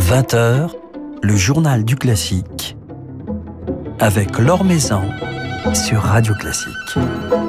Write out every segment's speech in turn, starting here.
20h, le journal du classique, avec Laure Maison sur Radio Classique.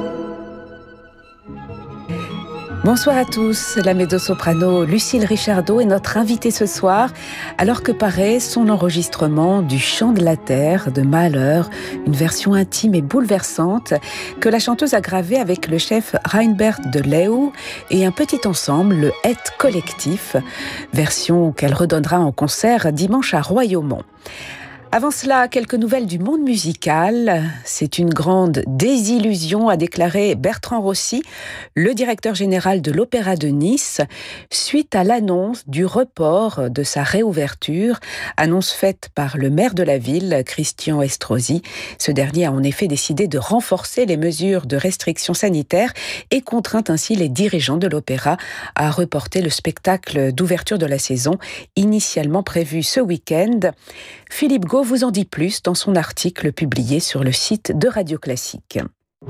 Bonsoir à tous, la mezzo-soprano Lucille Richardot est notre invitée ce soir, alors que paraît son enregistrement du Chant de la Terre de Mahler, une version intime et bouleversante que la chanteuse a gravée avec le chef Reinbert de Leeuw et un petit ensemble, le Het Collectif, version qu'elle redonnera en concert dimanche à Royaumont. Avant cela, quelques nouvelles du monde musical. C'est une grande désillusion, a déclaré Bertrand Rossi, le directeur général de l'Opéra de Nice, suite à l'annonce du report de sa réouverture, annonce faite par le maire de la ville, Christian Estrosi. Ce dernier a en effet décidé de renforcer les mesures de restriction sanitaire et contraint ainsi les dirigeants de l'opéra à reporter le spectacle d'ouverture de la saison, initialement prévu ce week-end. Philippe Gau vous en dit plus dans son article publié sur le site de Radio Classique.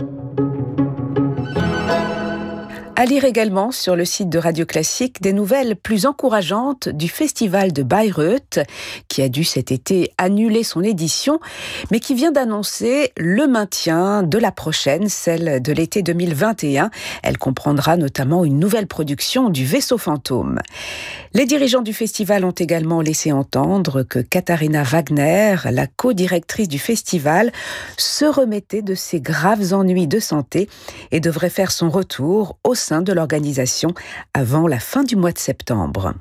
À lire également sur le site de Radio Classique des nouvelles plus encourageantes du festival de Bayreuth, qui a dû cet été annuler son édition, mais qui vient d'annoncer le maintien de la prochaine, celle de l'été 2021. Elle comprendra notamment une nouvelle production du Vaisseau fantôme. Les dirigeants du festival ont également laissé entendre que Katharina Wagner, la co-directrice du festival, se remettait de ses graves ennuis de santé et devrait faire son retour au sein de l'organisation avant la fin du mois de septembre.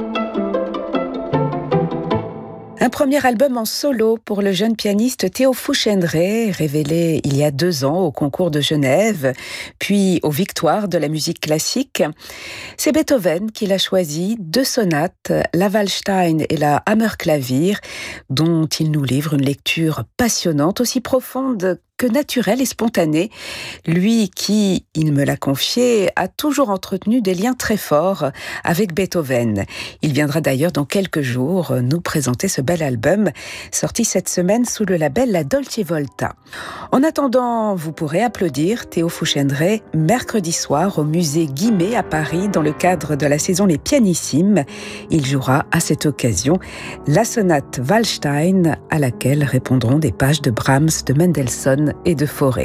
Un premier album en solo pour le jeune pianiste Théo Fouchendré, révélé il y a 2 ans au concours de Genève, puis aux Victoires de la musique classique. C'est Beethoven qui l'a choisi, 2 sonates, la Waldstein et la Hammerklavier, dont il nous livre une lecture passionnante, aussi profonde que naturel et spontané. Lui qui, il me l'a confié, a toujours entretenu des liens très forts avec Beethoven. Il viendra d'ailleurs dans quelques jours nous présenter ce bel album, sorti cette semaine sous le label La Dolce Volta. En attendant, vous pourrez applaudir Théo Fouchendré mercredi soir au musée Guimet à Paris dans le cadre de la saison Les Pianissimes. Il jouera à cette occasion la sonate Waldstein à laquelle répondront des pages de Brahms, de Mendelssohn et de Fauré.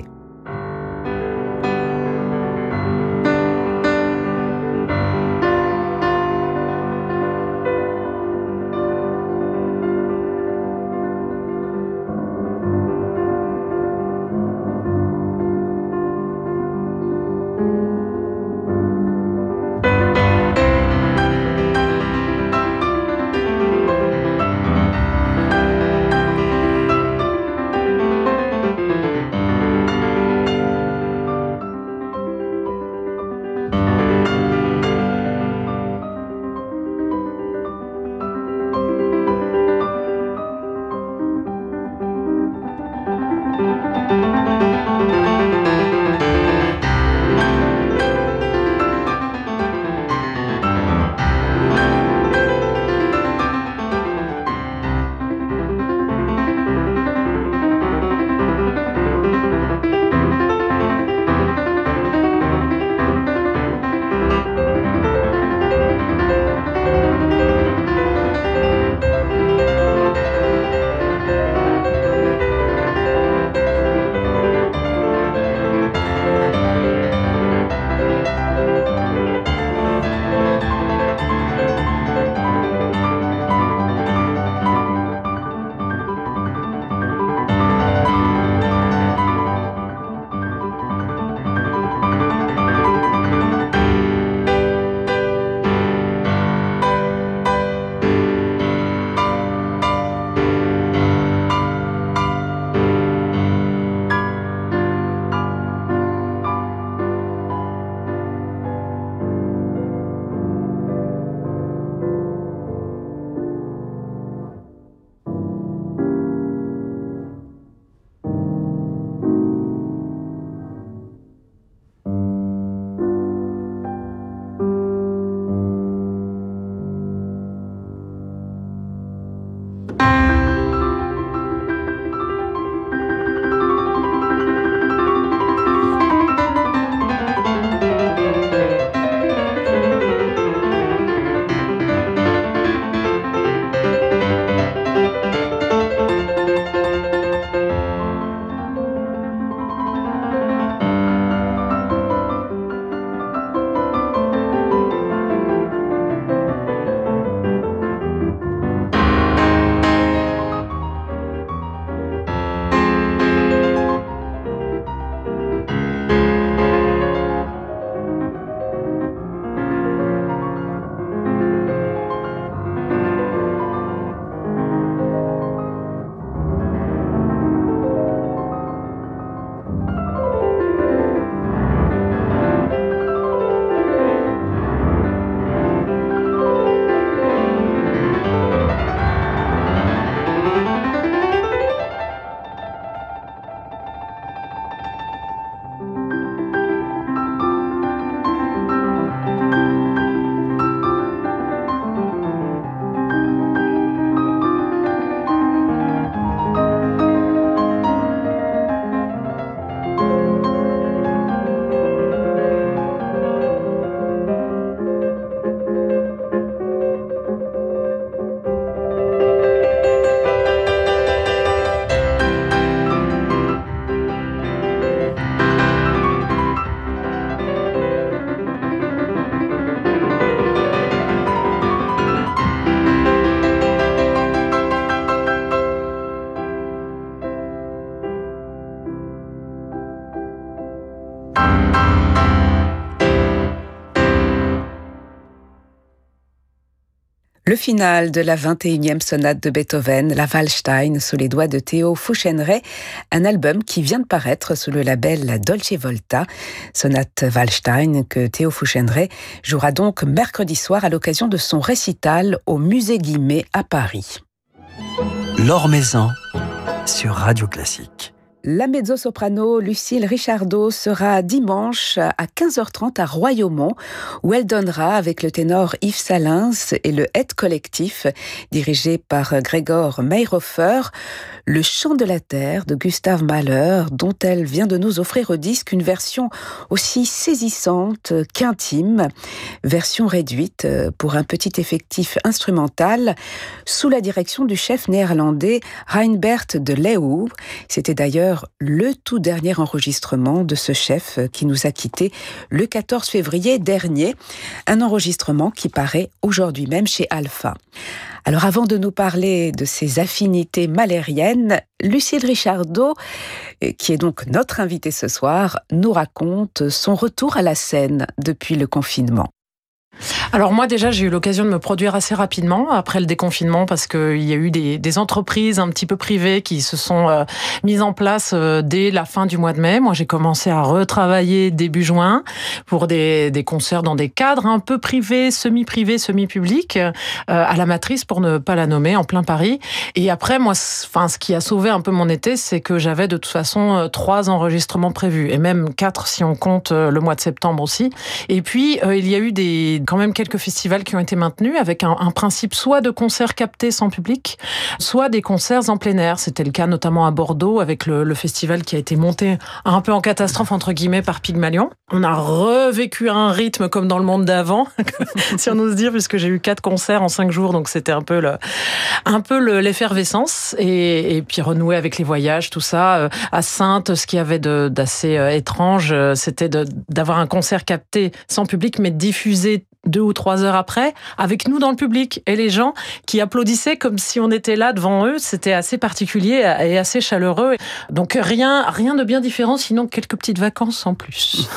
Le final de la 21e sonate de Beethoven, la Waldstein, sous les doigts de Theo Fouchenray, un album qui vient de paraître sous le label La Dolce Volta. Sonate Waldstein que Theo Fouchenray jouera donc mercredi soir à l'occasion de son récital au Musée Guimet à Paris. Laure Maison sur Radio Classique. La mezzo-soprano Lucille Richardot sera dimanche à 15h30 à Royaumont, où elle donnera avec le ténor Yves Salins et le Het Collectif, dirigé par Gregor Meyerhofer, le Chant de la Terre de Gustav Mahler, dont elle vient de nous offrir au disque une version aussi saisissante qu'intime, version réduite pour un petit effectif instrumental, sous la direction du chef néerlandais Reinbert de Leeuw. C'était d'ailleurs le tout dernier enregistrement de ce chef qui nous a quittés le 14 février dernier. Un enregistrement qui paraît aujourd'hui même chez Alpha. Alors avant de nous parler de ses affinités mahlériennes, Lucille Richardot, qui est donc notre invitée ce soir, nous raconte son retour à la scène depuis le confinement. Alors moi déjà j'ai eu l'occasion de me produire assez rapidement après le déconfinement parce qu'il y a eu des entreprises un petit peu privées qui se sont mises en place dès la fin du mois de mai. Moi j'ai commencé à retravailler début juin pour des concerts dans des cadres un peu privés, semi-publics, à la Matrice pour ne pas la nommer, en plein Paris. Et après moi, ce qui a sauvé un peu mon été, c'est que j'avais de toute façon 3 enregistrements prévus et même 4 si on compte le mois de septembre aussi. Et puis il y a eu quand même quelques festivals qui ont été maintenus avec un principe soit de concerts captés sans public, soit des concerts en plein air. C'était le cas notamment à Bordeaux avec le festival qui a été monté un peu en catastrophe entre guillemets par Pygmalion. On a revécu un rythme comme dans le monde d'avant, si on ose dire, puisque j'ai eu 4 concerts en 5 jours, donc c'était un peu l'effervescence et puis renouer avec les voyages, tout ça. À Saintes, ce qu'il y avait d'assez étrange, c'était d'avoir un concert capté sans public, mais diffusé 2 ou 3 heures après, avec nous dans le public et les gens qui applaudissaient comme si on était là devant eux. C'était assez particulier et assez chaleureux. Donc rien de bien différent, sinon quelques petites vacances en plus.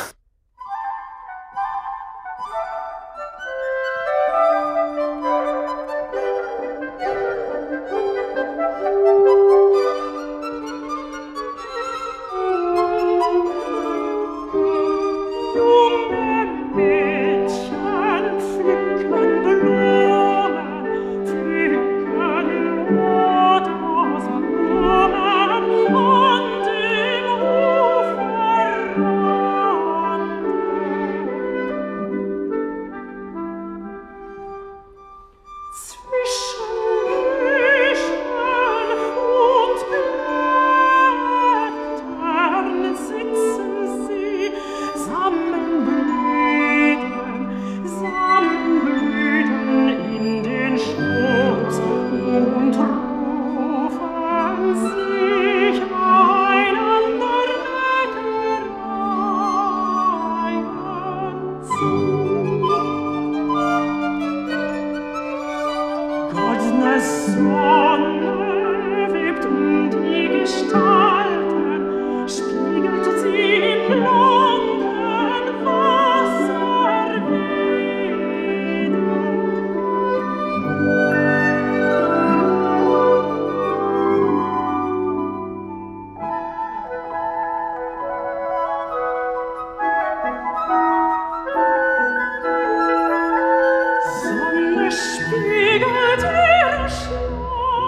Spiegelt ihre Schau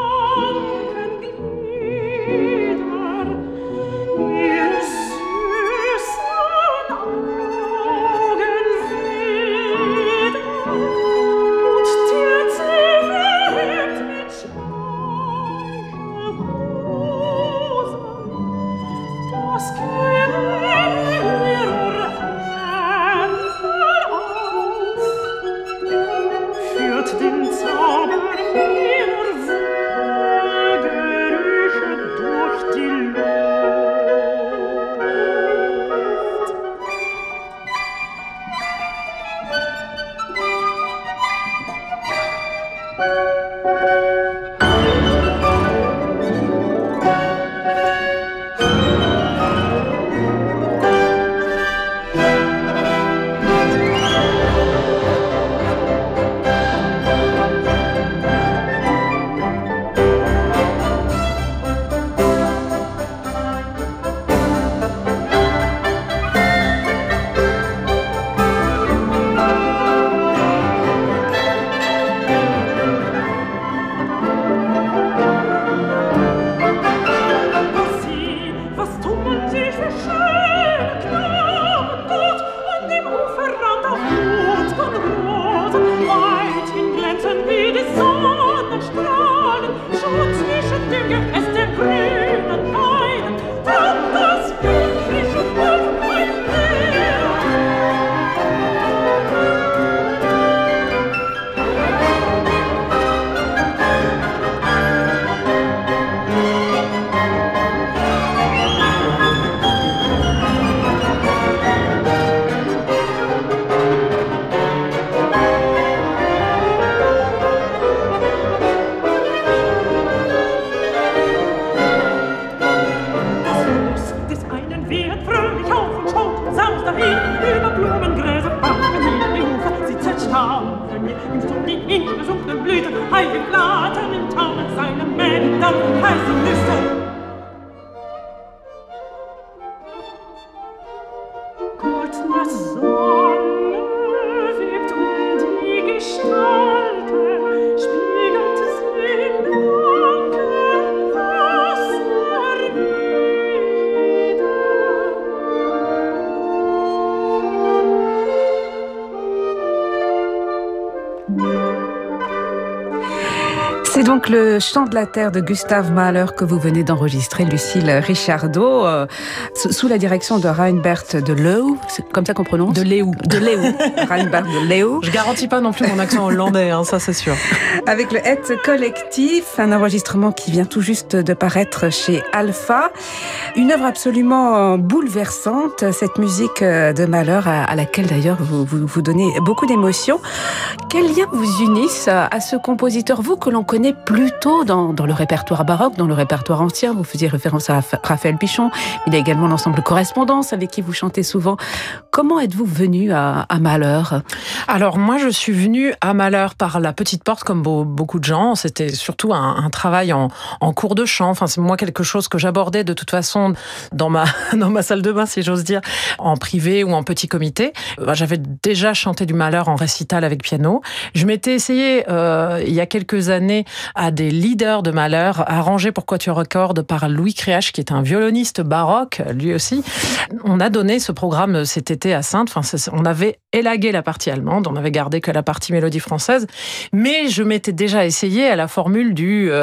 C'est donc le Chant de la Terre de Gustav Mahler que vous venez d'enregistrer, Lucille Richardot, sous la direction de Reinbert de Leeuw. C'est comme ça qu'on prononce ? De Leeuw. De Leeuw. Reinbert de Leeuw. Je garantis pas non plus mon accent hollandais, ça c'est sûr. Avec le Het Collectif, un enregistrement qui vient tout juste de paraître chez Alpha. Une œuvre absolument bouleversante, cette musique de Mahler, à laquelle d'ailleurs vous donnez beaucoup d'émotions. Quels liens vous unissent à ce compositeur, vous que l'on connaît plutôt dans le répertoire baroque, dans le répertoire ancien? Vous faisiez référence à Raphaël Pichon, il y a également l'ensemble Correspondance avec qui vous chantez souvent. Comment êtes-vous venu à Mahler? Alors moi je suis venue à Mahler par la petite porte comme beaucoup de gens. C'était surtout un travail en cours de chant. Enfin, c'est moi quelque chose que j'abordais de toute façon dans ma salle de bain, si j'ose dire, en privé ou en petit comité. J'avais déjà chanté du Mahler en récital avec piano. Je m'étais essayée il y a quelques années à des leaders de Mahler, arrangés pour quatuor à cordes par Louis Créache, qui est un violoniste baroque, lui aussi. On a donné ce programme cet été à Saintes. Enfin, on avait élagué la partie allemande, on avait gardé que la partie mélodie française, mais je m'étais déjà essayée à la formule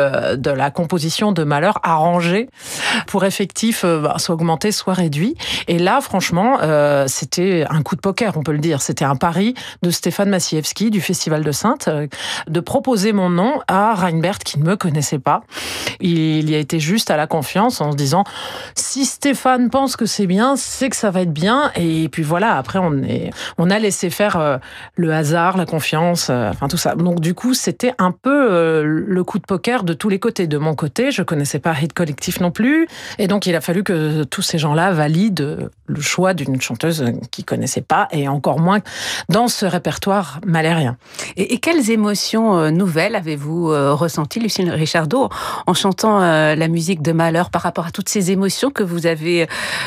de la composition de Mahler arrangée pour effectif soit augmenté, soit réduit. Et là, franchement, c'était un coup de poker, on peut le dire. C'était un pari de Stéphane Maciejewski du Festival de Saintes de proposer mon nom à Reinbert qui ne me connaissait pas. Il y a été juste à la confiance en se disant si Stéphane pense que c'est bien, c'est que ça va être bien. Et puis voilà, après on a laissé faire le hasard, la confiance, enfin tout ça. Donc du coup, c'était un peu le coup de poker de tous les côtés. De mon côté, je connaissais pas Het Collectif non plus. Et donc il a fallu que tous ces gens-là valident le choix d'une chanteuse qu'ils connaissaient pas, et encore moins dans ce répertoire mahlérien. Et quelles émotions nouvelles avez-vous ressenties, Lucille Richardot, en chantant la musique de Mahler par rapport à toutes ces émotions que vous avez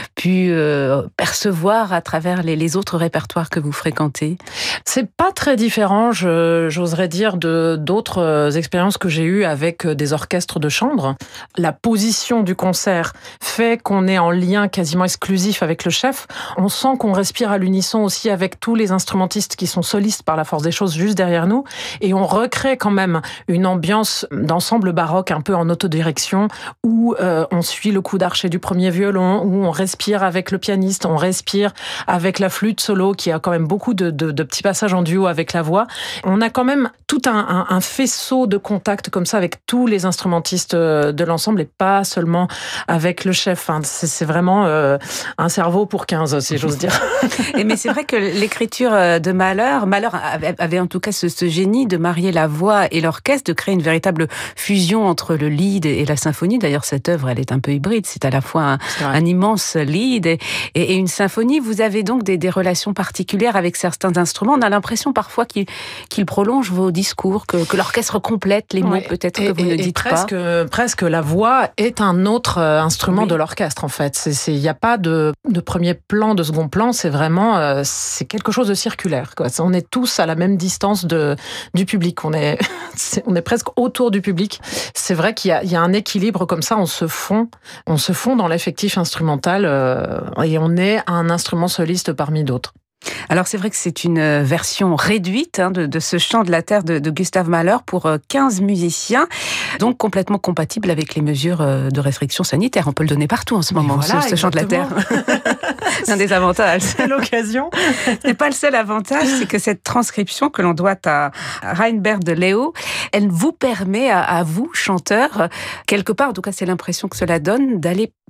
pu percevoir à travers les autres répertoires que vous fréquentez? C'est pas très différent, j'oserais dire, d'autres expériences que j'ai eues avec des orchestres de chambre. La position du concert fait qu'on est en lien quasiment exclusif avec le chef. On sent qu'on respire à l'unisson aussi avec tous les instrumentistes qui sont solistes par la force des choses juste derrière nous, et on recrée quand même une ambiance d'ensemble baroque un peu en autodirection où on suit le coup d'archet du premier violon, où on respire avec le pianiste, on respire avec la flûte solo qui a quand même beaucoup de petits passages en duo avec la voix. On a quand même tout un faisceau de contact comme ça avec tous les instrumentistes de l'ensemble et pas seulement avec le chef. C'est vraiment un cerveau pour 15, si j'ose dire. Mais c'est vrai que l'écriture de Mahler avait en tout cas ce génie de marier la voix et l'orchestre, de créer une véritable fusion entre le lead et la symphonie. D'ailleurs, cette œuvre, elle est un peu hybride. C'est à la fois un immense lead et une symphonie. Vous avez donc des relations particulières avec certains instruments. On a l'impression parfois qu'ils prolongent vos discours, que l'orchestre complète les mots peut-être que vous ne dites pas. Presque la voix est un autre instrument de l'orchestre, en fait. Il n'y a pas de premier plan, de second plan. C'est vraiment c'est quelque chose de circulaire, quoi. On est tous à la même distance du public. On est presque autour du public. C'est vrai qu'il y a un équilibre comme ça. On se fond dans l'effectif instrumental et on est un instrument soliste parmi d'autres. Alors c'est vrai que c'est une version réduite de ce Chant de la Terre de Gustav Mahler pour 15 musiciens, donc complètement compatible avec les mesures de restriction sanitaire. On peut le donner partout en ce moment, voilà, ce Chant de la Terre. C'est un des avantages. C'est l'occasion. C'est pas le seul avantage, c'est que cette transcription que l'on doit à Reinbert de Leeuw, elle vous permet à vous, chanteurs, quelque part, en tout cas c'est l'impression que cela donne, d'aller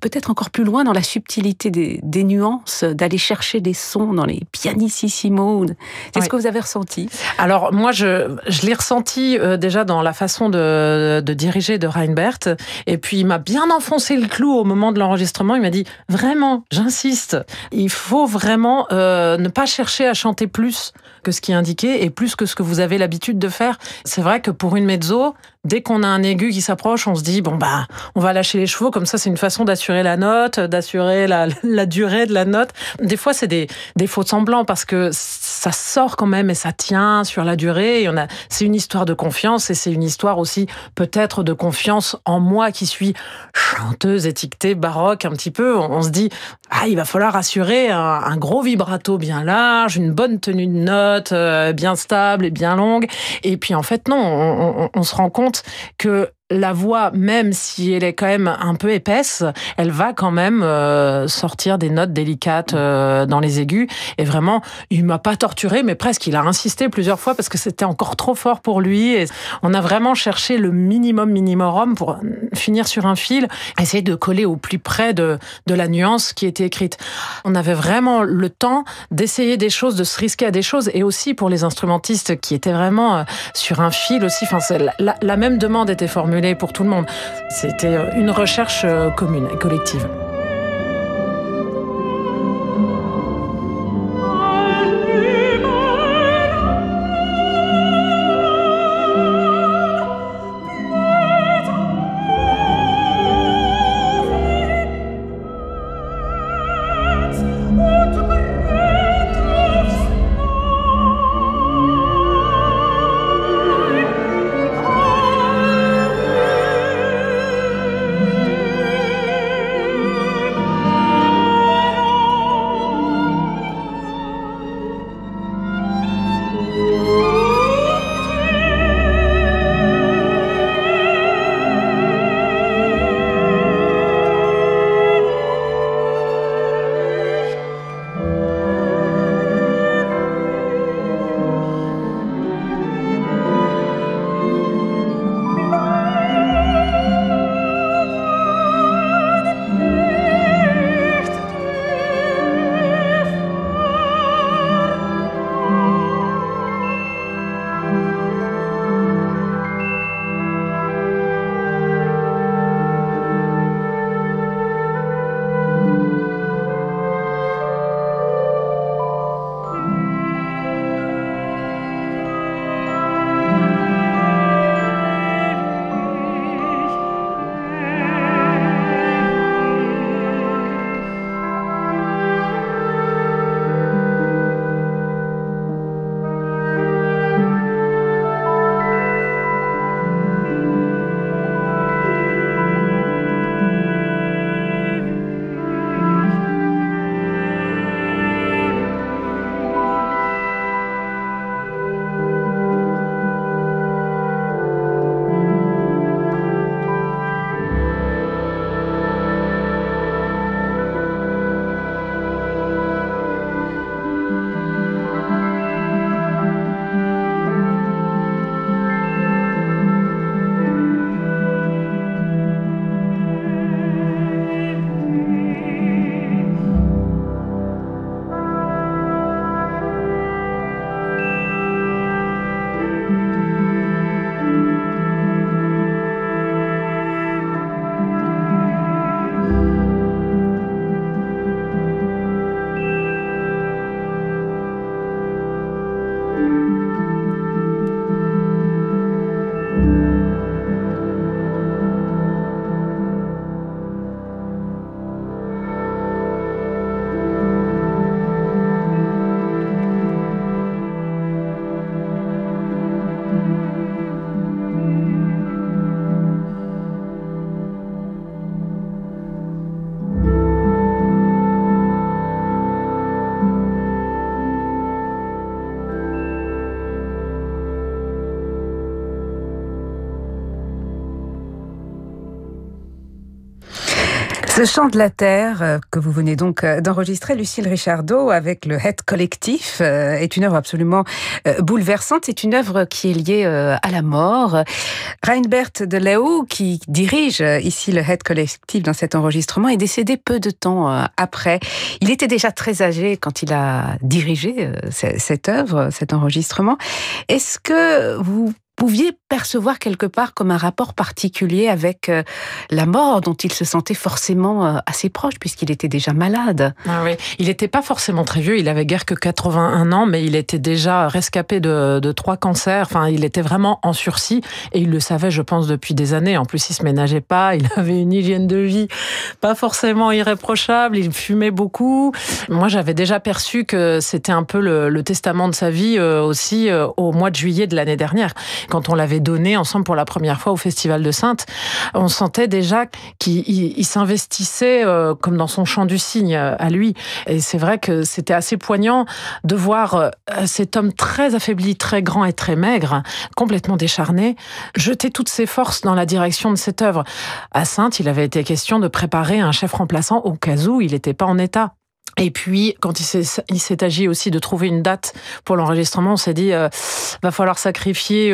peut-être encore plus loin dans la subtilité des nuances, d'aller chercher des sons dans les pianissimo. C'est ce que vous avez ressenti? Alors moi, je l'ai ressenti déjà dans la façon de diriger de Reinbert. Et puis il m'a bien enfoncé le clou au moment de l'enregistrement. Il m'a dit vraiment, j'insiste, il faut vraiment ne pas chercher à chanter plus que ce qui est indiqué et plus que ce que vous avez l'habitude de faire. C'est vrai que pour une mezzo, dès qu'on a un aigu qui s'approche, on se dit on va lâcher les chevaux, comme ça c'est une façon d'assurer la note, d'assurer la durée de la note. Des fois c'est des faux semblants parce que ça sort quand même et ça tient sur la durée. C'est une histoire de confiance et c'est une histoire aussi peut-être de confiance en moi qui suis chanteuse étiquetée baroque un petit peu. On se dit il va falloir assurer un gros vibrato bien large, une bonne tenue de note bien stable et bien longue. Et puis en fait non, on se rend compte que la voix, même si elle est quand même un peu épaisse, elle va quand même sortir des notes délicates dans les aigus. Et vraiment, il m'a pas torturé, mais presque. Il a insisté plusieurs fois parce que c'était encore trop fort pour lui. Et on a vraiment cherché le minimum pour finir sur un fil, essayer de coller au plus près de la nuance qui était écrite. On avait vraiment le temps d'essayer des choses, de se risquer à des choses, et aussi pour les instrumentistes qui étaient vraiment sur un fil aussi. Enfin, la même demande était formulée pour tout le monde. C'était une recherche commune et collective. Ce chant de la terre que vous venez donc d'enregistrer, Lucille Richardot, avec le Het Collectif, est une œuvre absolument bouleversante. C'est une œuvre qui est liée à la mort. Reinbert de Leeuw, qui dirige ici le Het Collectif dans cet enregistrement, est décédé peu de temps après. Il était déjà très âgé quand il a dirigé cette œuvre, cet enregistrement. Est-ce que vous pouviez percevoir quelque part comme un rapport particulier avec la mort dont il se sentait forcément assez proche puisqu'il était déjà malade? Ah oui, il n'était pas forcément très vieux, il avait guère que 81 ans, mais il était déjà rescapé de 3 cancers. Enfin, il était vraiment en sursis et il le savait, je pense, depuis des années. En plus, il se ménageait pas, il avait une hygiène de vie pas forcément irréprochable, il fumait beaucoup. Moi, j'avais déjà perçu que c'était un peu le testament de sa vie aussi au mois de juillet de l'année dernière. Quand on l'avait donné ensemble pour la première fois au Festival de Saintes, on sentait déjà qu'il s'investissait comme dans son chant du cygne à lui. Et c'est vrai que c'était assez poignant de voir cet homme très affaibli, très grand et très maigre, complètement décharné, jeter toutes ses forces dans la direction de cette œuvre. À Saintes, il avait été question de préparer un chef remplaçant au cas où il n'était pas en état. Et puis, quand il s'est agi aussi de trouver une date pour l'enregistrement, on s'est dit, va falloir sacrifier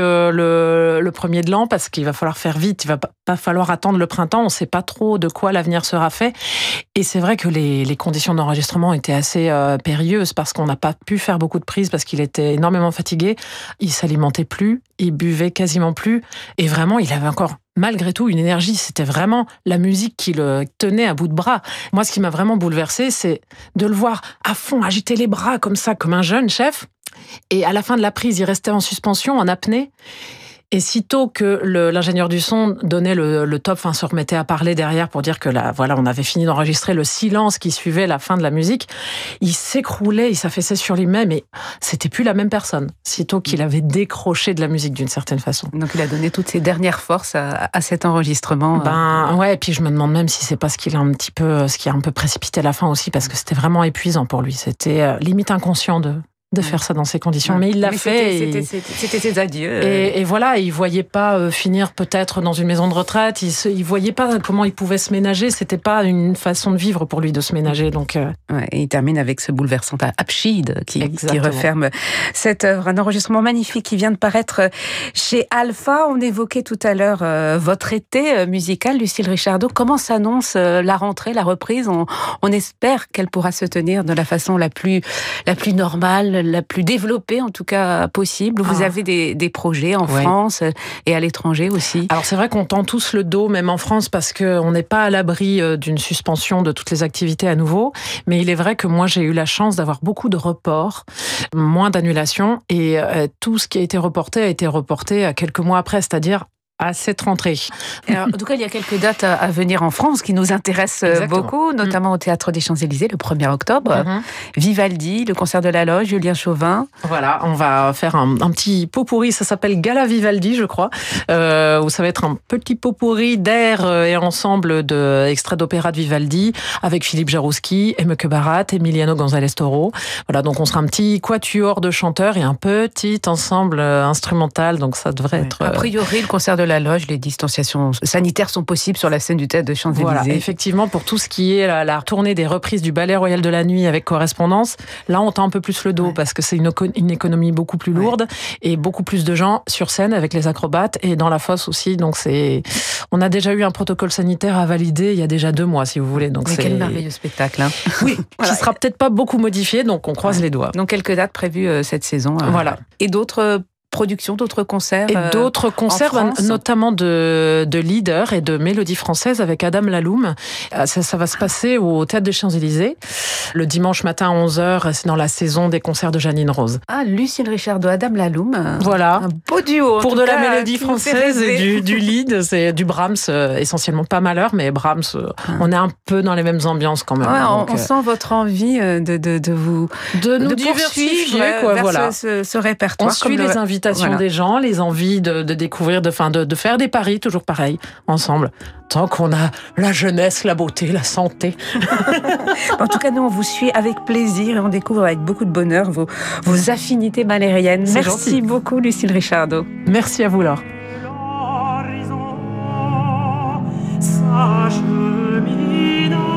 le premier de l'an parce qu'il va falloir faire vite, il va pas falloir attendre le printemps, on ne sait pas trop de quoi l'avenir sera fait. Et c'est vrai que les conditions d'enregistrement étaient assez périlleuses parce qu'on n'a pas pu faire beaucoup de prises parce qu'il était énormément fatigué, il s'alimentait plus, il buvait quasiment plus, et vraiment, il avait encore malgré tout une énergie. C'était vraiment la musique qui le tenait à bout de bras. Moi, ce qui m'a vraiment bouleversée, c'est de le voir à fond, agiter les bras comme ça, comme un jeune chef. Et à la fin de la prise, il restait en suspension, en apnée. Et sitôt que l'ingénieur du son donnait le top, se remettait à parler derrière pour dire que on avait fini d'enregistrer, le silence qui suivait la fin de la musique, il s'écroulait, il s'affaissait sur lui-même et c'était plus la même personne. Sitôt qu'il avait décroché de la musique d'une certaine façon. Donc il a donné toutes ses dernières forces à cet enregistrement. Ouais, et puis je me demande même si c'est pas ce qui a un peu précipité la fin aussi, parce que c'était vraiment épuisant pour lui. C'était limite inconscient de faire ça dans ces conditions. Mais il l'a fait. C'était ses adieux. Et voilà, il voyait pas finir peut-être dans une maison de retraite. Il voyait pas comment il pouvait se ménager. C'était pas une façon de vivre pour lui de se ménager. Donc, et il termine avec ce bouleversant Abschied qui referme cette œuvre. Un enregistrement magnifique qui vient de paraître chez Alpha. On évoquait tout à l'heure votre été musical, Lucille Richardot. Comment s'annonce la rentrée, la reprise? On espère qu'elle pourra se tenir de la façon la plus normale, la plus développée en tout cas possible. Vous avez des projets en France et à l'étranger aussi. Alors c'est vrai qu'on tend tous le dos, même en France, parce qu'on n'est pas à l'abri d'une suspension de toutes les activités à nouveau. Mais il est vrai que moi j'ai eu la chance d'avoir beaucoup de reports, moins d'annulations, et tout ce qui a été reporté à quelques mois après, c'est-à-dire à cette rentrée. Alors, en tout cas, il y a quelques dates à venir en France qui nous intéressent beaucoup, notamment au Théâtre des Champs-Élysées le 1er octobre. Vivaldi, le concert de la Loge, Julien Chauvin. Voilà, on va faire un petit pot pourri, ça s'appelle Gala Vivaldi, je crois, où ça va être un petit pot pourri d'air et ensemble d'extraits d'opéra de Vivaldi, avec Philippe Jarouski, Emmeke Barat, Emiliano González Toro. Voilà, donc on sera un petit quatuor de chanteurs et un petit ensemble instrumental, donc ça devrait être... A priori, le concert de la Loge, les distanciations sanitaires sont possibles sur la scène du Théâtre des Champs-Élysées. Voilà, effectivement, pour tout ce qui est la tournée des reprises du Ballet Royal de la Nuit avec correspondance, là on tend un peu plus le dos parce que c'est une économie beaucoup plus lourde et beaucoup plus de gens sur scène avec les acrobates et dans la fosse aussi. Donc on a déjà eu un protocole sanitaire à valider il y a déjà 2 mois, si vous voulez. Donc quel merveilleux spectacle. Oui, qui sera peut-être pas beaucoup modifié, donc on croise les doigts. Donc quelques dates prévues cette saison. Voilà. Et d'autres productions, d'autres concerts. Et d'autres concerts, notamment de leaders et de mélodies françaises avec Adam Laloum. Ça va se passer au Théâtre des Champs-Élysées le dimanche matin à 11h. C'est dans la saison des concerts de Janine Rose. Ah, Lucille Richardot, Adam Laloum. Voilà. Un beau duo. Pour de la mélodie française et du lead, c'est du Brahms, essentiellement pas Mahler, mais Brahms, on est un peu dans les mêmes ambiances quand même. Ouais, on sent votre envie de vous... De nous diversifier, vers ce répertoire. On suit les invitations des gens, les envies de découvrir, de faire des paris, toujours pareil, ensemble. Tant qu'on a la jeunesse, la beauté, la santé. En tout cas, nous, on vous suit avec plaisir et on découvre avec beaucoup de bonheur vos affinités malériennes. Merci beaucoup, Lucille Richardot. Merci à vous, Laure. Sa cheminée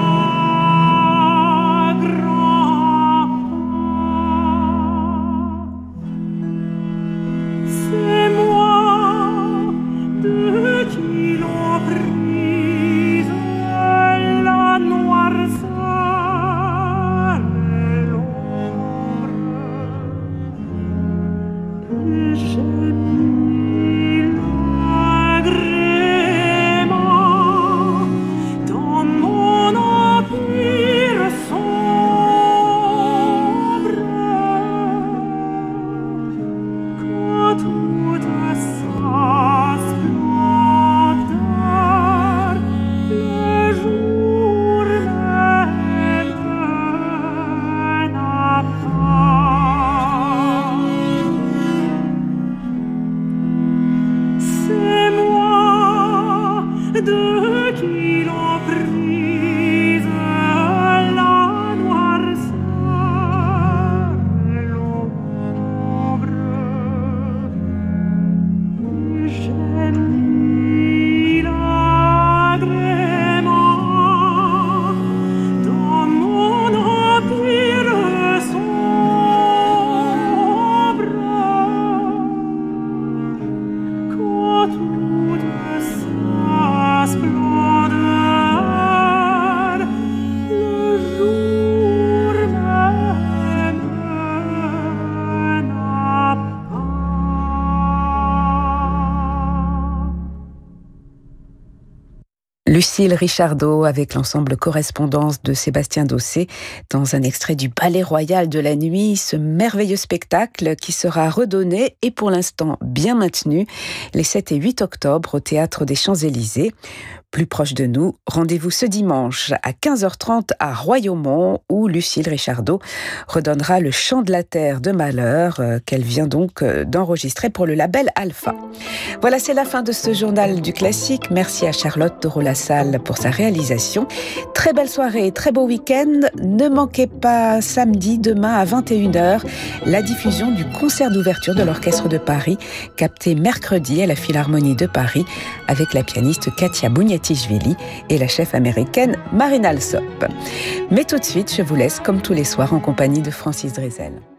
Lucille Richardot avec l'ensemble Correspondance de Sébastien Dossé dans un extrait du Ballet Royal de la Nuit, ce merveilleux spectacle qui sera redonné et pour l'instant bien maintenu les 7 et 8 octobre au Théâtre des Champs-Élysées. Plus proche de nous, rendez-vous ce dimanche à 15h30 à Royaumont où Lucille Richardot redonnera le Chant de la Terre de Mahler qu'elle vient donc d'enregistrer pour le label Alpha. Voilà, c'est la fin de ce journal du classique. Merci à Charlotte Doro-Lassalle pour sa réalisation. Très belle soirée, très beau week-end. Ne manquez pas samedi, demain à 21h, la diffusion du concert d'ouverture de l'Orchestre de Paris, capté mercredi à la Philharmonie de Paris avec la pianiste Katia Bouniatichvili et la chef américaine Marina Alsop. Mais tout de suite, je vous laisse comme tous les soirs en compagnie de Francis Drezel.